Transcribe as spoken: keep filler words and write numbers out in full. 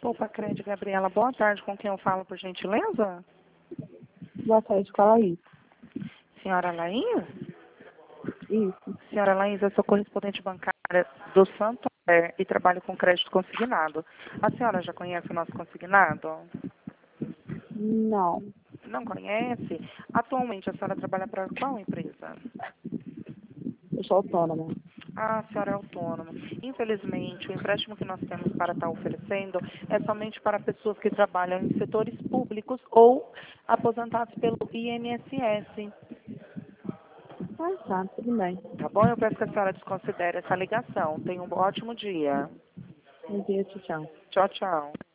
Poupa Crédito, Gabriela. Boa tarde, com quem eu falo, por gentileza? Boa tarde, fala aí. Senhora Laís? Isso. Senhora Laís, eu sou correspondente bancária do Santander e trabalho com crédito consignado. A senhora já conhece o nosso consignado? Não. Não conhece? Atualmente, a senhora trabalha para qual empresa? Eu sou autônoma. Ah, a senhora é autônoma. Infelizmente, o empréstimo que nós temos para estar oferecendo é somente para pessoas que trabalham em setores públicos ou aposentados pelo I N S S. Ah, tá, tudo bem. Tá bom? Eu peço que a senhora desconsidere essa ligação. Tenha um ótimo dia. Bom dia, tchau. Tchau, tchau.